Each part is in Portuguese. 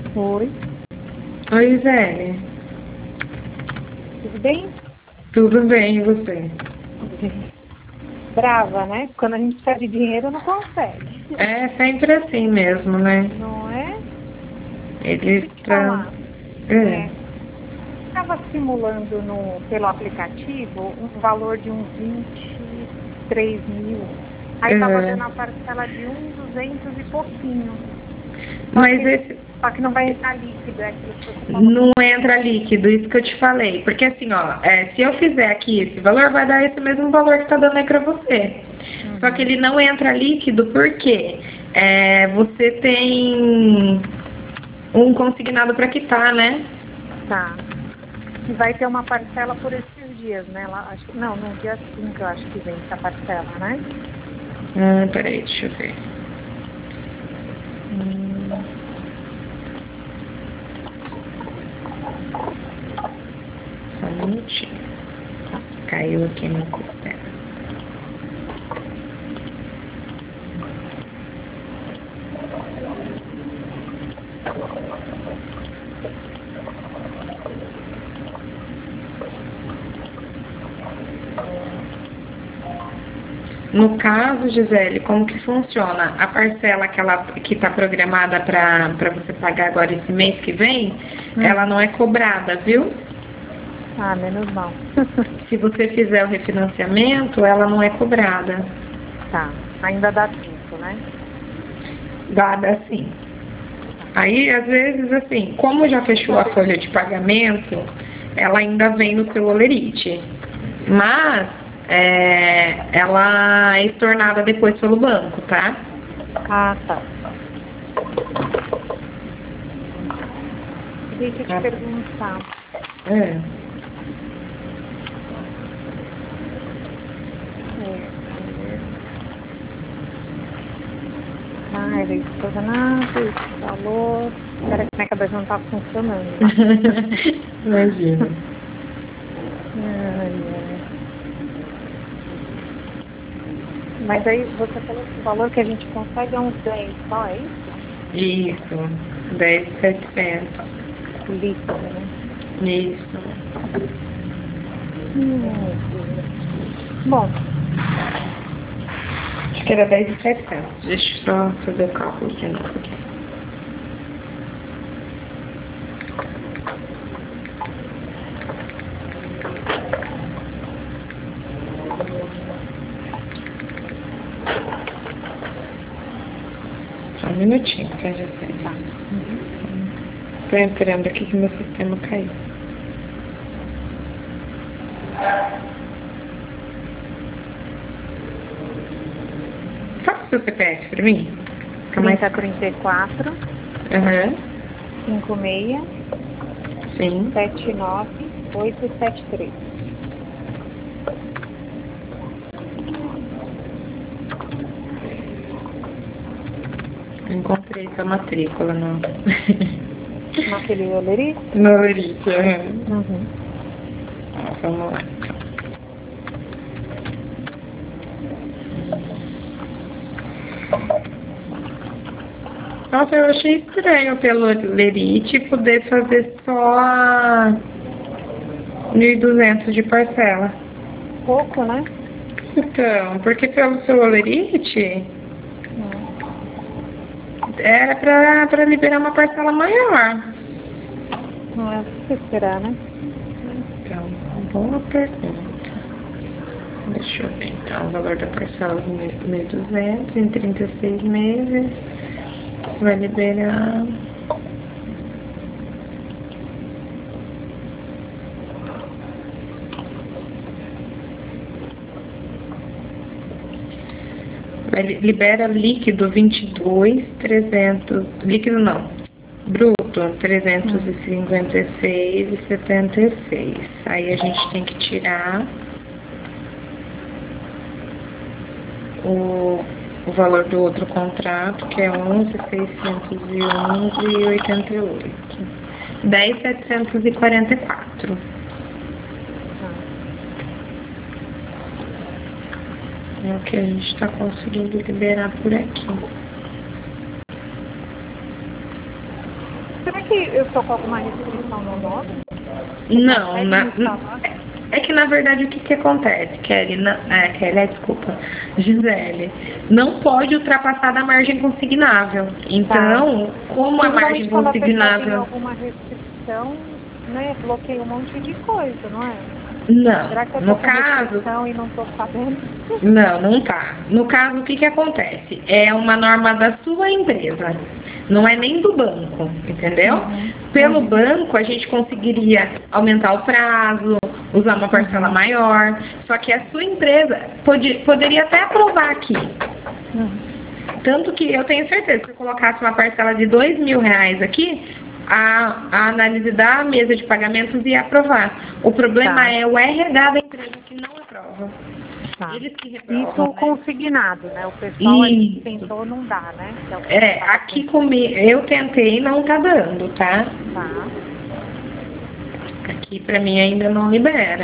Oi, Oi, Zé. tudo bem? Tudo bem, e você? Brava, né? Quando a gente pede dinheiro, não consegue. É sempre assim mesmo, né? Não é? Eles Deixa eu te estão... falar. Estava simulando pelo aplicativo um valor de uns 23 mil. Aí estava dando a parcela de 200 e pouquinho. Só Mas que, esse só que não vai entrar líquido, é aquilo que você falou. não entra líquido, isso que eu te falei. Porque assim, ó, se eu fizer aqui esse valor, vai dar esse mesmo valor que tá dando aí pra você. Só que ele não entra líquido porque você tem um consignado pra quitar, né? Tá. E vai ter uma parcela por esses dias, né? Lá, não, no dia 5 eu acho que vem essa parcela, né? Peraí, deixa eu ver. Só um minutinho. Caiu aqui no sistema. No caso, Gisele, como que funciona? A parcela que está programada para você pagar agora esse mês que vem, ela não é cobrada, viu? Ah, menos mal. Se você fizer o refinanciamento, ela não é cobrada. Tá, ainda dá tempo, né? Dada assim. Aí, às vezes, assim, como já fechou a folha de pagamento, ela ainda vem no seu olerite. Mas ela é estornada depois pelo banco, tá? Ah, tá. Deixa eu te perguntar. Ele está fazendo esse valor. Espera que minha cabeça não está funcionando. Imagina. Mas aí você falou que o valor que a gente consegue é uns 10 só, é isso? Isso, 10.700. Líquido, né? Isso. Bom. Acho que era 10.700. Deixa eu só fazer o cálculo de novo aqui. Só um minutinho, tá, Gisele? Tô entrando aqui que meu sistema caiu. Fala o seu CPF pra mim. 3034 56 Sim. 79 873. Encontrei sua matrícula no... Naquele olerite? no olerite, Vamos lá, então. Nossa, eu achei estranho pelo olerite poder fazer só 1.200 de parcela. Pouco, né? Então, porque pelo seu olerite era pra liberar uma parcela maior. Não é o que esperar, né? Então, boa pergunta. Deixa eu ver, então, o valor da parcela de 1.200 em 36 meses vai liberar... Libera líquido 22.300, líquido não, bruto 356,76. Aí a gente tem que tirar o valor do outro contrato, que é 11.611,88. 10.744. É o que a gente está conseguindo liberar por aqui. Será que eu estou com alguma restrição no nome? Não, é que na verdade o que acontece, Kelly, desculpa, Gisele, não pode ultrapassar da margem consignável. Então, como a margem quando a pessoa tem consignável. alguma restrição, né, bloqueia um monte de coisa, não é? Não, Será que eu no tô com caso. restrição e não estou sabendo? Não tá. No caso, o que acontece? É uma norma da sua empresa, não é nem do banco, entendeu? Pelo banco, a gente conseguiria aumentar o prazo, usar uma parcela maior, só que a sua empresa poderia até aprovar aqui. Tanto que eu tenho certeza que se eu colocasse uma parcela de R$2.000 aqui, a análise da mesa de pagamentos ia aprovar. O problema é o RH da empresa que não aprova. Eles que reprovam, Isso consignado, né? O pessoal aqui tentou, não dá, né? Aqui comigo, eu tentei, não tá dando, tá? Aqui pra mim ainda não libera.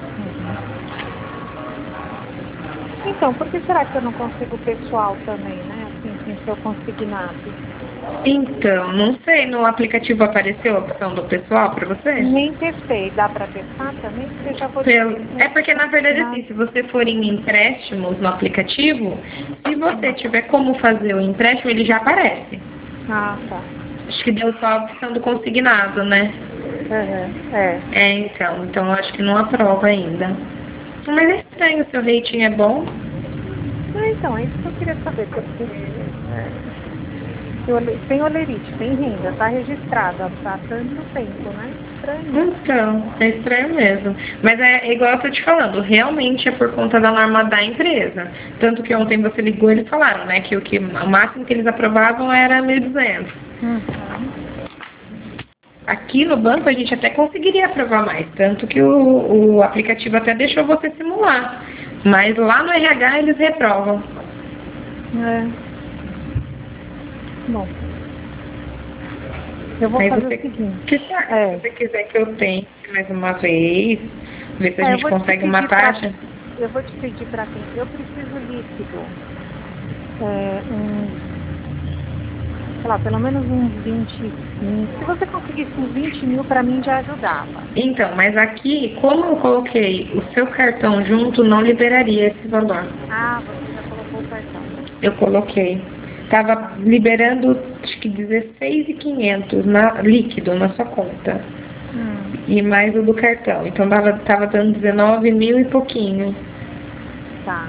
Então, por que será que eu não consigo pessoal também, né? Assim, sem ser o consignado? Então, não sei, no aplicativo apareceu a opção do pessoal para você? Nem testei, dá para testar também? Porque já vou É porque, na verdade, assim, se você for em empréstimos no aplicativo, se você tiver como fazer o empréstimo, ele já aparece. Ah, tá. Acho que deu só a opção do consignado, né? Então acho que não aprova ainda. Mas é estranho, seu rating é bom? Então, é isso que eu queria saber, porque tem olerite, tem renda, tá registrada há tanto tempo, né? Estranho. Então, é estranho mesmo. Mas é igual eu tô te falando, realmente é por conta da norma da empresa. Tanto que ontem você ligou e eles falaram, né, que o máximo que eles aprovavam era 1.200. Aqui no banco a gente até conseguiria aprovar mais, tanto que o aplicativo até deixou você simular. Mas lá no RH eles reprovam. Bom, eu vou fazer o seguinte. Se você quiser que eu tente mais uma vez, ver se a gente consegue uma taxa. Eu vou te pedir para quem? Eu preciso líquido. Sei lá, pelo menos uns 25. Se você conseguisse uns 20 mil, para mim já ajudava. Então, mas aqui, como eu coloquei o seu cartão junto, não liberaria esse valor. Ah, você já colocou o cartão. Eu coloquei. Estava liberando, acho que 16.500 líquido na sua conta. E mais o do cartão. Então, tava dando 19.000 e pouquinho. Tá.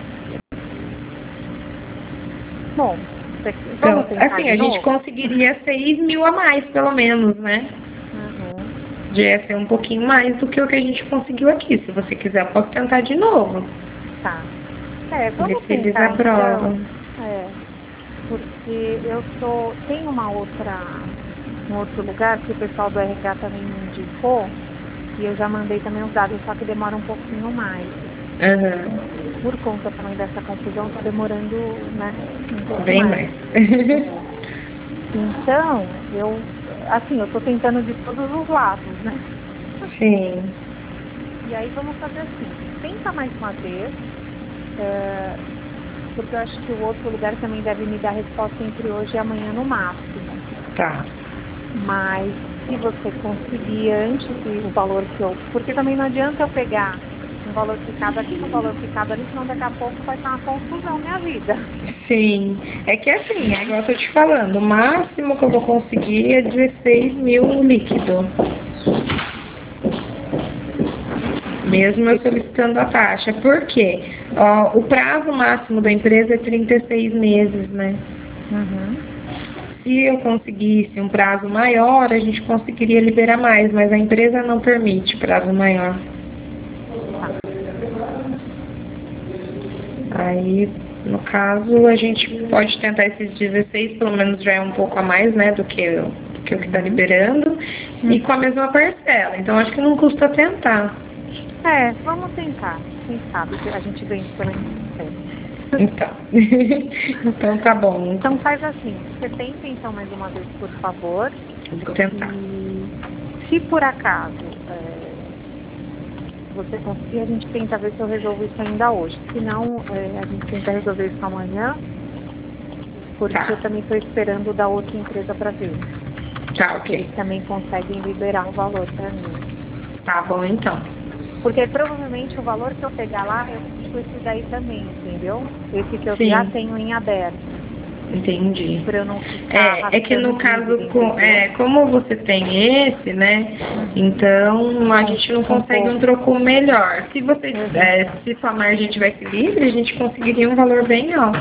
Bom, então, assim, a gente conseguiria 6.000 a mais, pelo menos, né? Já ia ser um pouquinho mais do que o que a gente conseguiu aqui. Se você quiser, eu posso tentar de novo. Tá. Vamos ver se eles tentar, aprovam. então. Porque tem um outro lugar que o pessoal do RH também me indicou, e eu já mandei também os dados, só que demora um pouquinho mais. Por conta também dessa confusão, está demorando, né, um pouco bem mais. Então, eu estou tentando de todos os lados, né? Sim. E aí vamos fazer assim, tenta mais uma vez, porque eu acho que o outro lugar também deve me dar resposta entre hoje e amanhã no máximo. Tá. Mas se você conseguir antes o valor que eu... Porque também não adianta eu pegar um valor ficado aqui, um valor ficado ali, senão daqui a pouco vai estar uma confusão minha vida. Sim. É que assim, é igual eu tô te falando, o máximo que eu vou conseguir é 16.000 líquido. Mesmo eu solicitando a taxa. Por quê? O prazo máximo da empresa é 36 meses, né? Se eu conseguisse um prazo maior, a gente conseguiria liberar mais, mas a empresa não permite prazo maior. Aí, no caso, a gente pode tentar esses 16, pelo menos já é um pouco a mais, né, do que o que está liberando, e com a mesma parcela. Então, acho que não custa tentar. Vamos tentar. Quem sabe a gente ganha pela Então tá bom. Então faz assim, você tenta então mais uma vez, por favor. Vou tentar. E se por acaso você conseguir, a gente tenta ver se eu resolvo isso ainda hoje. Se não, a gente tenta resolver isso amanhã, porque eu também estou esperando da outra empresa para ver. Tá, ok. Eles também conseguem liberar o valor para mim. Tá bom, então. Porque provavelmente o valor que eu pegar lá, eu fico esse daí também, entendeu? Esse que eu Sim. já tenho em aberto. Entendi. Para eu não ficar É que no caso, dívida, como você tem esse, né? Então a gente não consegue um troco melhor. Se você, se sua margem tivesse livre, a gente conseguiria um valor bem alto.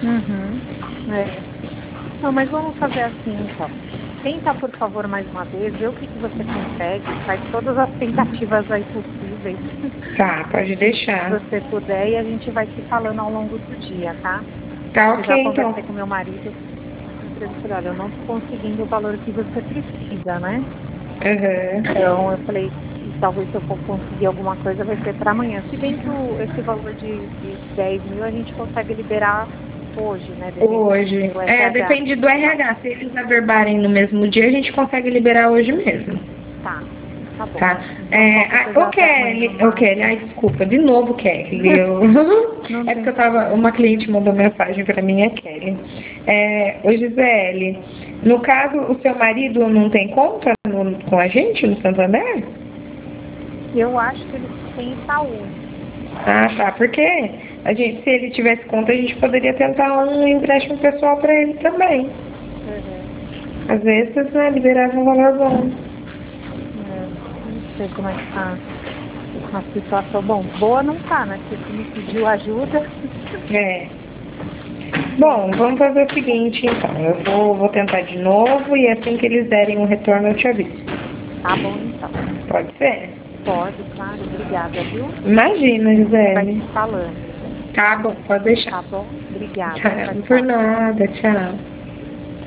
Não, mas vamos fazer assim então. Tenta, por favor, mais uma vez, vê o que você consegue, faz todas as tentativas aí possíveis. Tá, pode deixar. Se você puder, e a gente vai se falando ao longo do dia, tá? Tá, Eu já ok, conversei então. com meu marido, eu falei, olha, eu não tô conseguindo o valor que você precisa, né? Então eu falei, talvez se eu for conseguir alguma coisa vai ser para amanhã. Se bem que esse valor de 10 mil a gente consegue liberar hoje, né? Hoje. Depende do RH. Se eles averbarem no mesmo dia, a gente consegue liberar hoje mesmo. Tá bom. Tá. Então, Kelly, ai, desculpa, de novo, Kelly. É porque uma cliente mandou mensagem pra mim, é Kelly. Ô Gisele, no caso, o seu marido não tem conta com a gente no Santander? Eu acho que ele tem Itaú. Ah, tá, porque se ele tivesse conta, a gente poderia tentar um empréstimo pessoal pra ele também. Às vezes, né, liberava um valor bom. Não sei como é que tá a situação. Bom, boa não tá, né? Porque se me pediu ajuda. Bom, vamos fazer o seguinte, então. Eu vou tentar de novo e assim que eles derem um retorno, eu te aviso. Tá bom, então. Pode ser? Pode, claro. Obrigada, viu? Imagina, Gisele. Vai te falando. Tá bom, pode deixar. Tá bom? Obrigada. Tchau. Por nada, tchau.